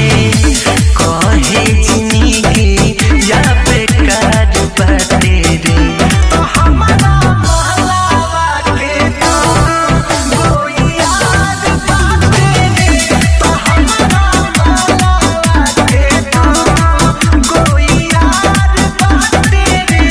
कहे जिंदगी या बेकार बाटे रे। तो हमारा महलावा के कोई याद बाटे रे। तो हमारा महलावा के कोई याद बाटे रे।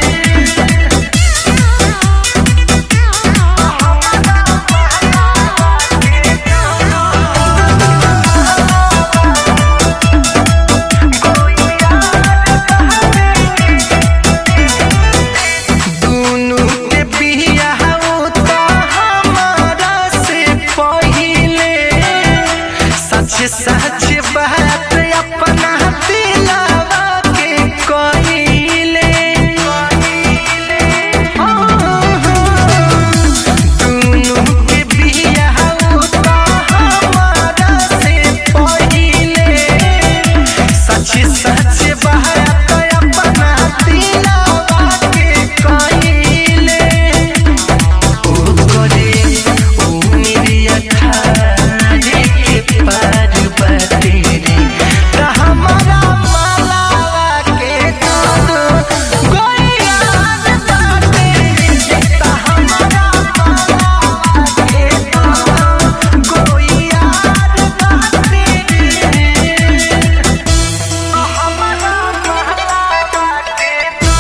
दुनू के बियाह तो हमारा से पहिले सच सच बात अपना दिलवा के कहिले। दुनू के बियाह तो हमारा से पहिले सच सच बात अपना दिलवा के कहिले। ओ करे ओ मेरी अठारे के पार बाटे रे। त हमारा मालावा के कोई याद बाटे रे। त हमारा मालावा के कोई याद बाटे रे। हमारा महलावा के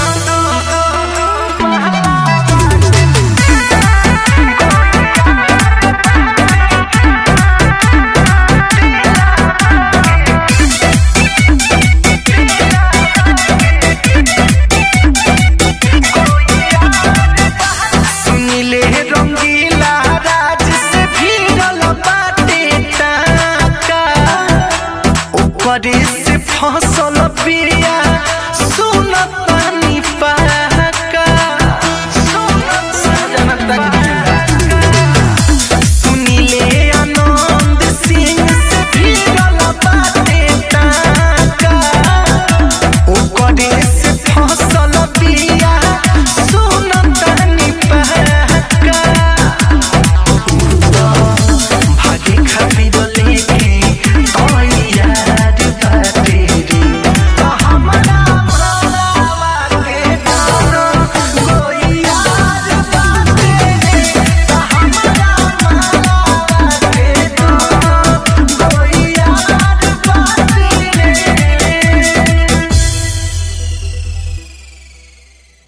सुनिले रंगीला राज से भिड़ल बाटे टाका। ओकरे से फसल बिया सुनत